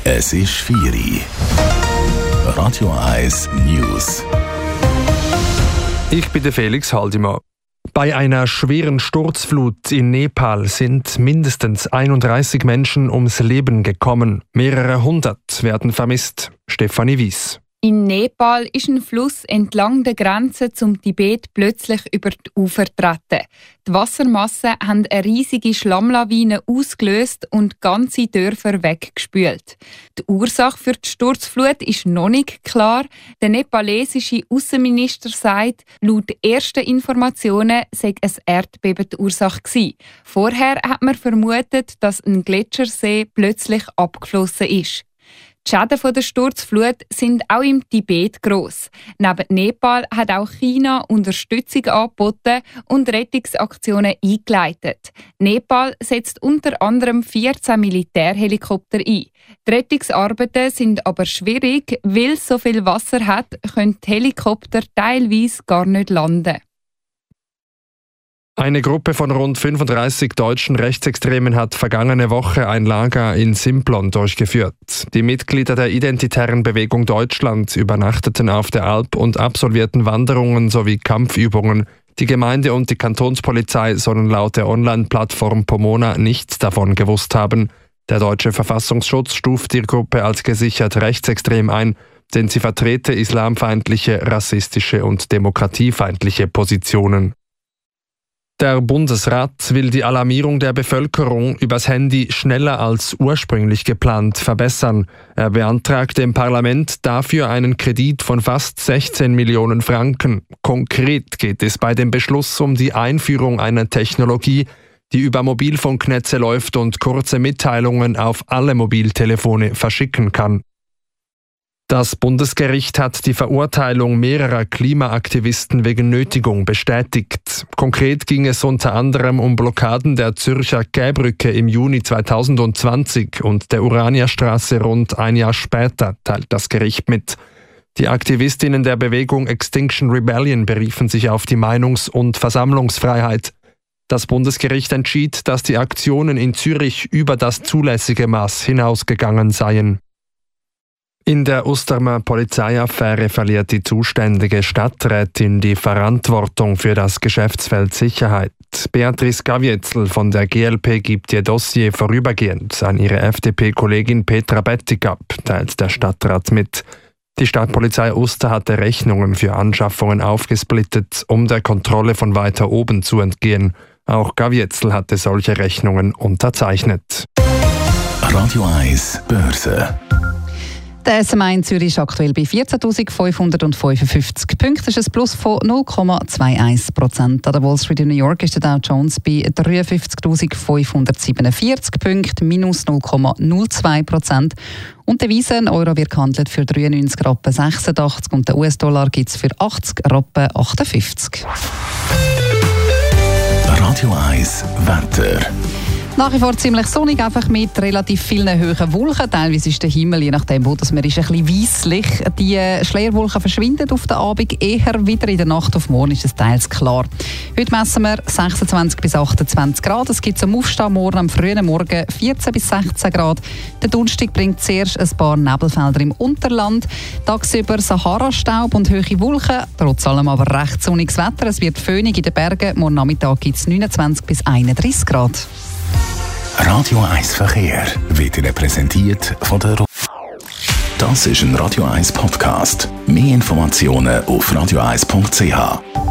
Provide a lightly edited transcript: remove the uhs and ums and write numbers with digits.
Es ist 4 Uhr. Radio 1 News. Ich bin der Felix Haldimann. Bei einer schweren Sturzflut in Nepal sind mindestens 31 Menschen ums Leben gekommen. Mehrere hundert werden vermisst. Stefanie Wies. In Nepal ist ein Fluss entlang der Grenze zum Tibet plötzlich über die Ufer getreten. Die Wassermassen haben eine riesige Schlammlawine ausgelöst und ganze Dörfer weggespült. Die Ursache für die Sturzflut ist noch nicht klar. Der nepalesische Außenminister sagt, laut ersten Informationen sei ein Erdbeben die Ursache gewesen. Vorher hat man vermutet, dass ein Gletschersee plötzlich abgeflossen ist. Die Schäden von der Sturzflut sind auch im Tibet gross. Neben Nepal hat auch China Unterstützung angeboten und Rettungsaktionen eingeleitet. Nepal setzt unter anderem 14 Militärhelikopter ein. Die Rettungsarbeiten sind aber schwierig, weil es so viel Wasser hat, können die Helikopter teilweise gar nicht landen. Eine Gruppe von rund 35 deutschen Rechtsextremen hat vergangene Woche ein Lager in Simplon durchgeführt. Die Mitglieder der Identitären Bewegung Deutschland übernachteten auf der Alp und absolvierten Wanderungen sowie Kampfübungen. Die Gemeinde und die Kantonspolizei sollen laut der Online-Plattform Pomona nichts davon gewusst haben. Der deutsche Verfassungsschutz stuft die Gruppe als gesichert rechtsextrem ein, denn sie vertrete islamfeindliche, rassistische und demokratiefeindliche Positionen. Der Bundesrat will die Alarmierung der Bevölkerung übers Handy schneller als ursprünglich geplant verbessern. Er beantragt dem Parlament dafür einen Kredit von fast 16 Millionen Franken. Konkret geht es bei dem Beschluss um die Einführung einer Technologie, die über Mobilfunknetze läuft und kurze Mitteilungen auf alle Mobiltelefone verschicken kann. Das Bundesgericht hat die Verurteilung mehrerer Klimaaktivisten wegen Nötigung bestätigt. Konkret ging es unter anderem um Blockaden der Zürcher Gäbrücke im Juni 2020 und der Uranierstraße rund ein Jahr später, teilt das Gericht mit. Die Aktivistinnen der Bewegung Extinction Rebellion beriefen sich auf die Meinungs- und Versammlungsfreiheit. Das Bundesgericht entschied, dass die Aktionen in Zürich über das zulässige Maß hinausgegangen seien. In der Ostermer Polizeiaffäre verliert die zuständige Stadträtin die Verantwortung für das Geschäftsfeld Sicherheit. Beatrice Gavietzel von der GLP gibt ihr Dossier vorübergehend an ihre FDP-Kollegin Petra Bettig ab, teilt der Stadtrat mit. Die Stadtpolizei Oster hatte Rechnungen für Anschaffungen aufgesplittet, um der Kontrolle von weiter oben zu entgehen. Auch Gavietzel hatte solche Rechnungen unterzeichnet. Radio 1 Börse. Der SMA in Zürich ist aktuell bei 14.555 Punkten. Das ist ein Plus von 0,21%. An der Wall Street in New York ist der Dow Jones bei 53.547 Punkten, minus 0,02%. Und der Devisen Euro wird gehandelt für 93,86 Rappen und der US-Dollar gibt es für 80,58 Rappen. Radio 1 Wetter. Nach wie vor ziemlich sonnig, einfach mit relativ vielen hohen Wolken. Teilweise ist der Himmel, je nachdem wo das man ist, ein bisschen weisslich. Die Schleierwolken verschwinden auf den Abend eher wieder. In der Nacht auf morgen ist es teils klar. Heute messen wir 26 bis 28 Grad. Es gibt zum Aufstehen morgen am frühen Morgen 14 bis 16 Grad. Der Donnerstag bringt zuerst ein paar Nebelfelder im Unterland. Tagsüber Sahara-Staub und hohe Wolken. Trotz allem aber recht sonniges Wetter. Es wird föhnig in den Bergen. Morgen Nachmittag gibt es 29 bis 31 Grad. Radio 1 Verkehr wird Ihnen präsentiert von der Das ist ein Radio 1 Podcast. Mehr Informationen auf radio1.ch.